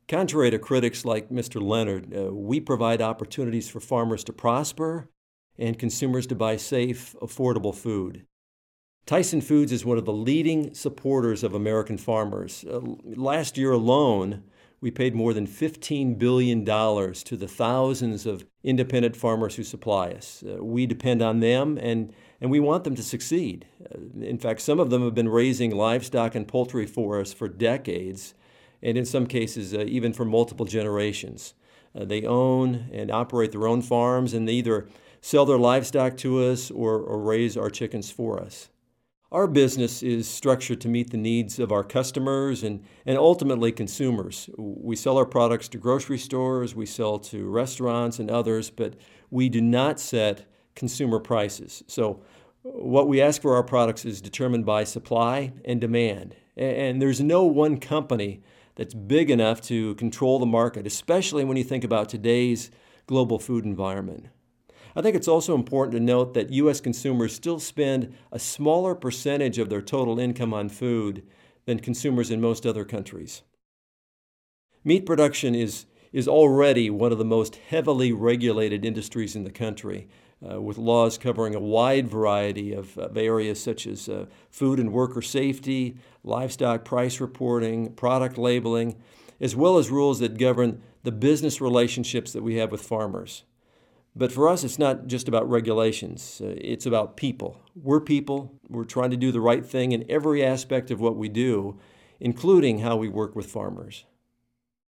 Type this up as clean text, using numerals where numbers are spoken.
Contrary to critics like Mr. Leonard, we provide opportunities for farmers to prosper and consumers to buy safe, affordable food. Tyson Foods is one of the leading supporters of American farmers. Last year alone, we paid more than $15 billion to the thousands of independent farmers who supply us. We depend on them, and we want them to succeed. In fact, some of them have been raising livestock and poultry for us for decades, and in some cases, even for multiple generations. They own and operate their own farms, and they either sell their livestock to us or raise our chickens for us. Our business is structured to meet the needs of our customers and ultimately consumers. We sell our products to grocery stores, we sell to restaurants and others, but we do not set consumer prices. So what we ask for our products is determined by supply and demand. And there's no one company that's big enough to control the market, especially when you think about today's global food environment. I think it's also important to note that U.S. consumers still spend a smaller percentage of their total income on food than consumers in most other countries. Meat production is already one of the most heavily regulated industries in the country, with laws covering a wide variety of areas such as food and worker safety, livestock price reporting, product labeling, as well as rules that govern the business relationships that we have with farmers. But for us, it's not just about regulations. It's about people. We're people. We're trying to do the right thing in every aspect of what we do, including how we work with farmers.